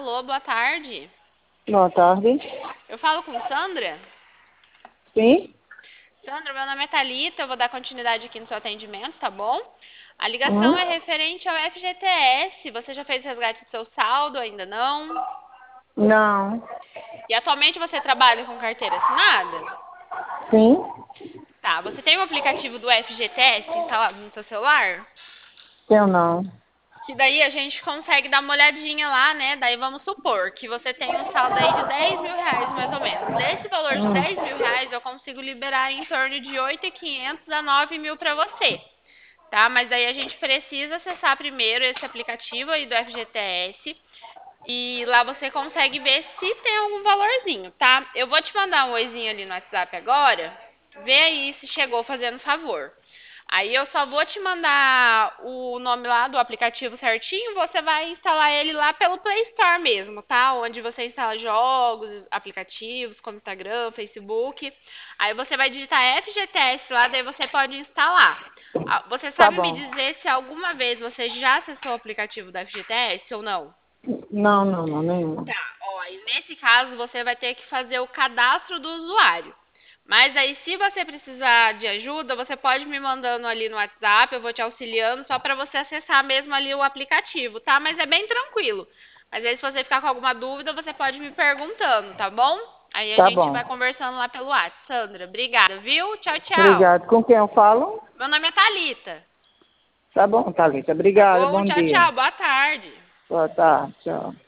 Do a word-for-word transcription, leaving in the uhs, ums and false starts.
Alô, boa tarde. Boa tarde. Eu falo com Sandra? Sim? Sandra, meu nome é Thalita, eu vou dar continuidade aqui no seu atendimento, tá bom? A ligação Hum? é referente ao F G T S. Você já fez o resgate do seu saldo? Ainda não? Não. E atualmente você trabalha com carteira assinada? Sim? Tá, você tem o aplicativo do F G T S instalado no seu celular? Eu não. Que daí a gente consegue dar uma olhadinha lá, né? Daí vamos supor que você tem um saldo aí de dez mil reais, mais ou menos. Desse valor de Hum. dez mil reais, eu consigo liberar em torno de oito mil e quinhentos a nove mil para você, tá? Mas daí a gente precisa acessar primeiro esse aplicativo aí do F G T S e lá você consegue ver se tem algum valorzinho, tá? Eu vou te mandar um oizinho ali no WhatsApp agora. Vê aí se chegou, fazendo favor. Aí eu só vou te mandar o nome lá do aplicativo certinho, você vai instalar ele lá pelo Play Store mesmo, tá? Onde você instala jogos, aplicativos como Instagram, Facebook. Aí você vai digitar F G T S lá, daí você pode instalar. Ah, você Tá sabe me bom. dizer se alguma vez você já acessou o aplicativo da F G T S ou não? Não, não, não, nenhuma. Ó, e nesse caso você vai ter que fazer o cadastro do usuário. Mas aí, se você precisar de ajuda, você pode me mandando ali no WhatsApp, eu vou te auxiliando só para você acessar mesmo ali o aplicativo, tá? Mas é bem tranquilo. Mas aí, se você ficar com alguma dúvida, você pode me perguntando, tá bom? Aí a Tá gente bom. vai conversando lá pelo WhatsApp. Sandra, obrigada, viu? Tchau, tchau. Obrigado. Com quem eu falo? Meu nome é Thalita. Tá bom, Thalita. Tá Obrigada. bom? Bom Tchau, dia. tchau. Boa tarde. Boa tarde. Tchau.